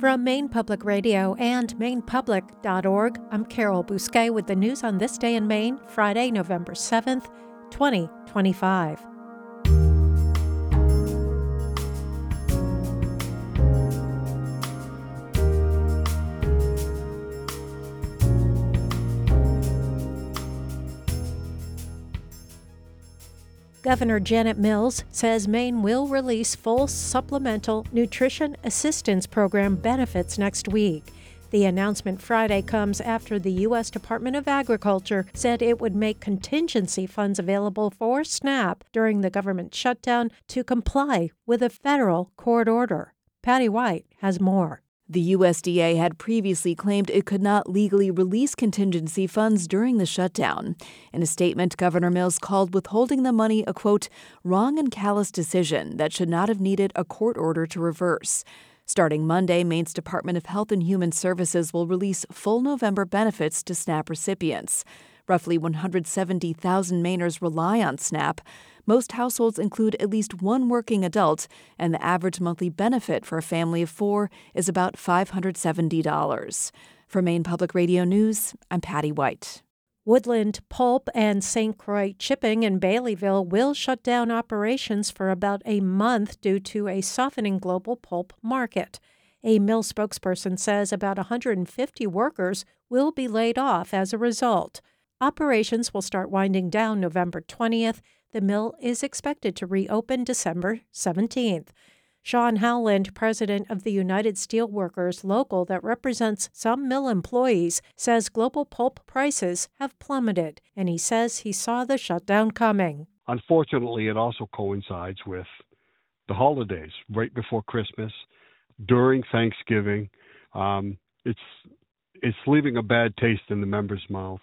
From Maine Public Radio and mainepublic.org, I'm Carol Bousquet with the news on this day in Maine, Friday, November 7th, 2025. Governor Janet Mills says Maine will release full supplemental nutrition assistance program benefits next week. The announcement Friday comes after the U.S. Department of Agriculture said it would make contingency funds available for SNAP during the government shutdown to comply with a federal court order. Patty White has more. The USDA had previously claimed it could not legally release contingency funds during the shutdown. In a statement, Governor Mills called withholding the money a, quote, wrong and callous decision that should not have needed a court order to reverse. Starting Monday, Maine's Department of Health and Human Services will release full November benefits to SNAP recipients. Roughly 170,000 Mainers rely on SNAP. Most households include at least one working adult, and the average monthly benefit for a family of four is about $570. For Maine Public Radio News, I'm Patty White. Woodland Pulp and St. Croix Chipping in Baileyville will shut down operations for about a month due to a softening global pulp market. A mill spokesperson says about 150 workers will be laid off as a result. Operations will start winding down November 20th. The mill is expected to reopen December 17th. Sean Howland, president of the United Steelworkers local that represents some mill employees, says global pulp prices have plummeted, and he says he saw the shutdown coming. Unfortunately, it also coincides with the holidays, right before Christmas, during Thanksgiving. It's leaving a bad taste in the members' mouths.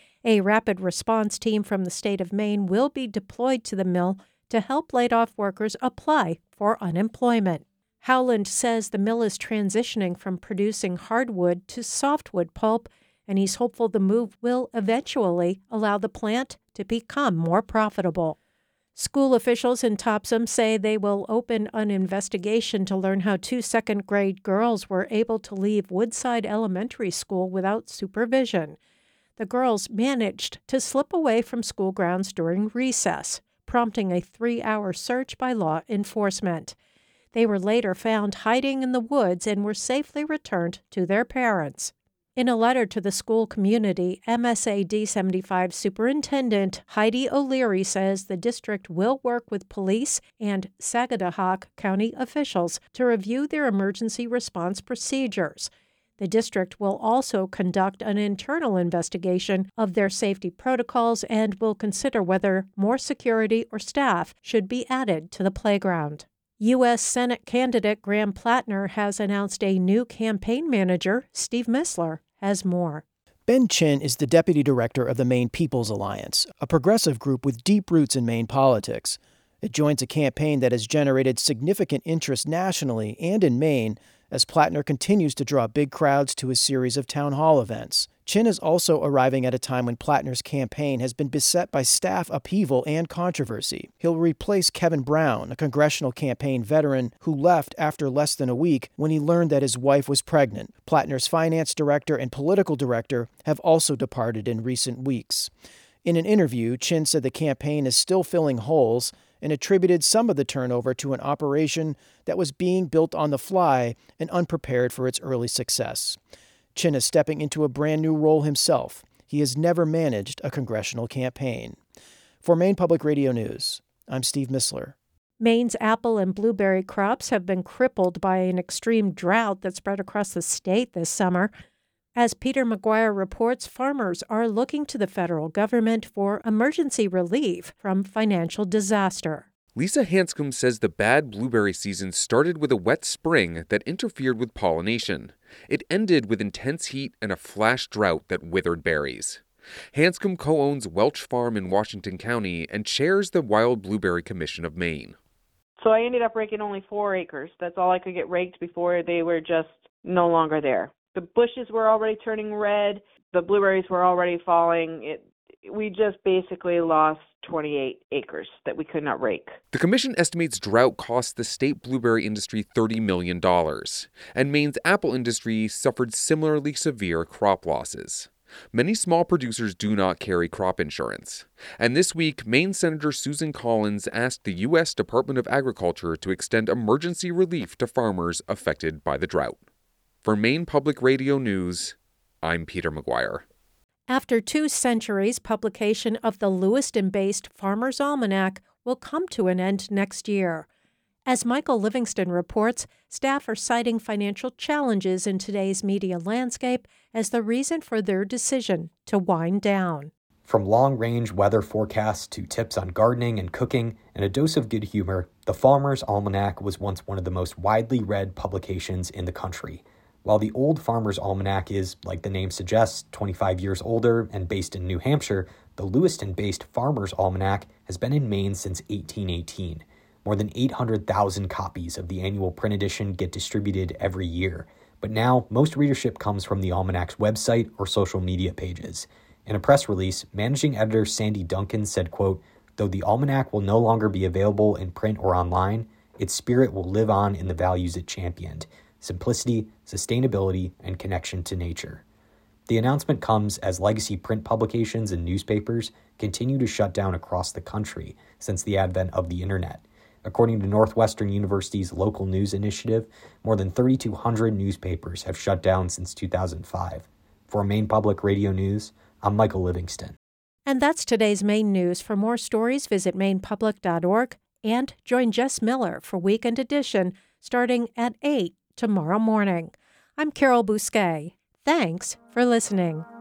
A rapid response team from the state of Maine will be deployed to the mill to help laid-off workers apply for unemployment. Howland says the mill is transitioning from producing hardwood to softwood pulp, and he's hopeful the move will eventually allow the plant to become more profitable. School officials in Topsom say they will open an investigation to learn how two second-grade girls were able to leave Woodside Elementary School without supervision. The girls managed to slip away from school grounds during recess, prompting a 3-hour search by law enforcement. They were later found hiding in the woods and were safely returned to their parents. In a letter to the school community, MSA D75 Superintendent Heidi O'Leary says the district will work with police and Sagadahoc County officials to review their emergency response procedures. The district will also conduct an internal investigation of their safety protocols and will consider whether more security or staff should be added to the playground. U.S. Senate candidate Graham Plattner has announced a new campaign manager. Steve Missler has more. Ben Chin is the deputy director of the Maine People's Alliance, a progressive group with deep roots in Maine politics. It joins a campaign that has generated significant interest nationally and in Maine as Plattner continues to draw big crowds to a series of town hall events. Chin is also arriving at a time when Plattner's campaign has been beset by staff upheaval and controversy. He'll replace Kevin Brown, a congressional campaign veteran who left after less than a week when he learned that his wife was pregnant. Plattner's finance director and political director have also departed in recent weeks. In an interview, Chin said the campaign is still filling holes and attributed some of the turnover to an operation that was being built on the fly and unprepared for its early success. Chin is stepping into a brand new role himself. He has never managed a congressional campaign. For Maine Public Radio News, I'm Steve Missler. Maine's apple and blueberry crops have been crippled by an extreme drought that spread across the state this summer. As Peter McGuire reports, farmers are looking to the federal government for emergency relief from financial disaster. Lisa Hanscom says the bad blueberry season started with a wet spring that interfered with pollination. It ended with intense heat and a flash drought that withered berries. Hanscom co-owns Welch Farm in Washington County and chairs the Wild Blueberry Commission of Maine. So I ended up raking only 4 acres. That's all I could get raked before they were just no longer there. The bushes were already turning red. The blueberries were already falling. we just basically lost 28 acres that we could not rake. The commission estimates drought cost the state blueberry industry $30 million, and Maine's apple industry suffered similarly severe crop losses. Many small producers do not carry crop insurance. And this week, Maine Senator Susan Collins asked the U.S. Department of Agriculture to extend emergency relief to farmers affected by the drought. For Maine Public Radio News, I'm Peter McGuire. After 2 centuries, publication of the Lewiston-based Farmer's Almanac will come to an end next year. As Michael Livingston reports, staff are citing financial challenges in today's media landscape as the reason for their decision to wind down. From long-range weather forecasts to tips on gardening and cooking and a dose of good humor, the Farmer's Almanac was once one of the most widely read publications in the country. While the old Farmer's Almanac is, like the name suggests, 25 years older and based in New Hampshire, the Lewiston-based Farmer's Almanac has been in Maine since 1818. More than 800,000 copies of the annual print edition get distributed every year. But now, most readership comes from the Almanac's website or social media pages. In a press release, managing editor Sandy Duncan said, quote, "Though the Almanac will no longer be available in print or online, its spirit will live on in the values it championed: simplicity, sustainability, and connection to nature." The announcement comes as legacy print publications and newspapers continue to shut down across the country since the advent of the internet. According to Northwestern University's Local News Initiative, more than 3,200 newspapers have shut down since 2005. For Maine Public Radio News, I'm Michael Livingston. And that's today's Maine news. For more stories, visit mainepublic.org and join Jess Miller for Weekend Edition starting at 8 tomorrow morning. I'm Carol Bousquet. Thanks for listening.